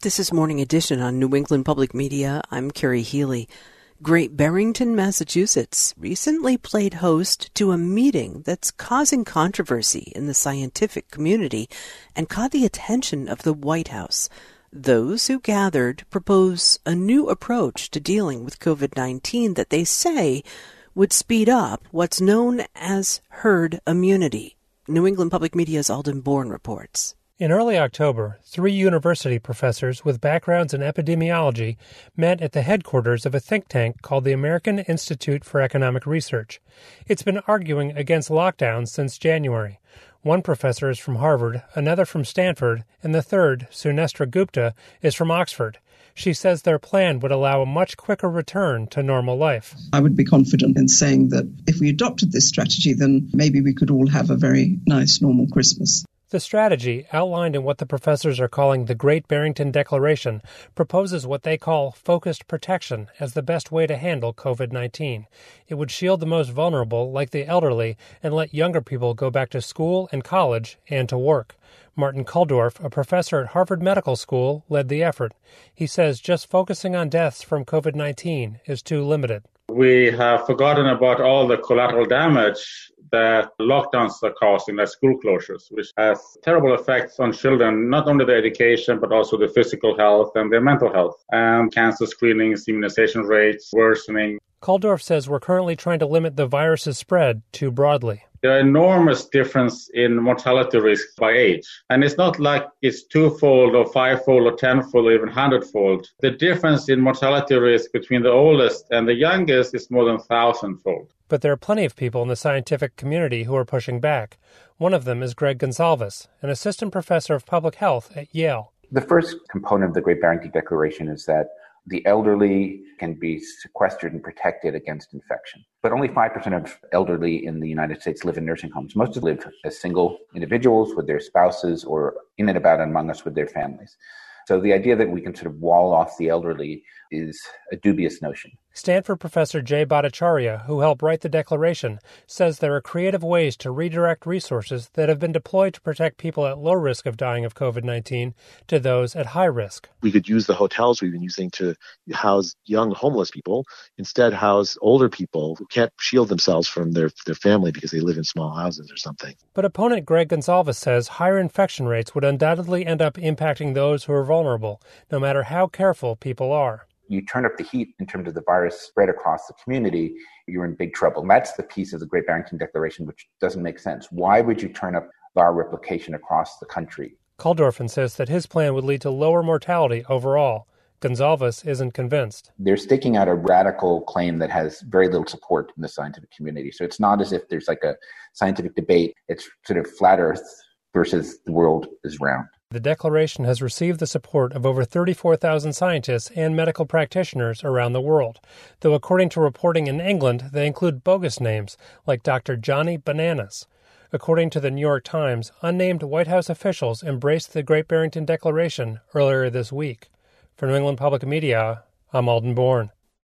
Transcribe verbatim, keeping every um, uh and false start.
This is Morning Edition on New England Public Media. I'm Carrie Healy. Great Barrington, Massachusetts, recently played host to a meeting that's causing controversy in the scientific community and caught the attention of the White House. Those who gathered propose a new approach to dealing with covid nineteen that they say would speed up what's known as herd immunity. New England Public Media's Alden Bourne reports. In early October, three university professors with backgrounds in epidemiology met at the headquarters of a think tank called the American Institute for Economic Research. It's been arguing against lockdowns since January. One professor is from Harvard, another from Stanford, and the third, Sunestra Gupta, is from Oxford. She says their plan would allow a much quicker return to normal life. I would be confident in saying that if we adopted this strategy, then maybe we could all have a very nice, normal Christmas. The strategy, outlined in what the professors are calling the Great Barrington Declaration, proposes what they call focused protection as the best way to handle covid nineteen. It would shield the most vulnerable, like the elderly, and let younger people go back to school and college and to work. Martin Kulldorff, a professor at Harvard Medical School, led the effort. He says just focusing on deaths from covid nineteen is too limited. We have forgotten about all the collateral damage that lockdowns are causing, like school closures, which has terrible effects on children, not only their education, but also their physical health and their mental health, and cancer screenings, immunization rates worsening. Kulldorff says we're currently trying to limit the virus's spread too broadly. There are enormous difference in mortality risk by age. And it's not like it's twofold or fivefold or tenfold or even hundredfold. The difference in mortality risk between the oldest and the youngest is more than thousandfold. But there are plenty of people in the scientific community who are pushing back. One of them is Greg Gonsalves, an assistant professor of public health at Yale. The first component of the Great Barrington Declaration is that the elderly can be sequestered and protected against infection. But only five percent of elderly in the United States live in nursing homes. Most live as single individuals with their spouses or in and about among us with their families. So the idea that we can sort of wall off the elderly is a dubious notion. Stanford professor Jay Bhattacharya, who helped write the declaration, says there are creative ways to redirect resources that have been deployed to protect people at low risk of dying of covid nineteen to those at high risk. We could use the hotels we've been using to house young homeless people, instead house older people who can't shield themselves from their, their family because they live in small houses or something. But opponent Greg Gonsalves says higher infection rates would undoubtedly end up impacting those who are vulnerable, no matter how careful people are. You turn up the heat in terms of the virus spread across the community, you're in big trouble. And that's the piece of the Great Barrington Declaration which doesn't make sense. Why would you turn up viral replication across the country? Kulldorff insists that his plan would lead to lower mortality overall. Gonsalves isn't convinced. They're staking out a radical claim that has very little support in the scientific community. So it's not as if there's like a scientific debate. It's sort of flat Earth versus the world is round. The declaration has received the support of over thirty-four thousand scientists and medical practitioners around the world, though according to reporting in England, they include bogus names like Doctor Johnny Bananas. According to the New York Times, unnamed White House officials embraced the Great Barrington Declaration earlier this week. For New England Public Media, I'm Alden Bourne.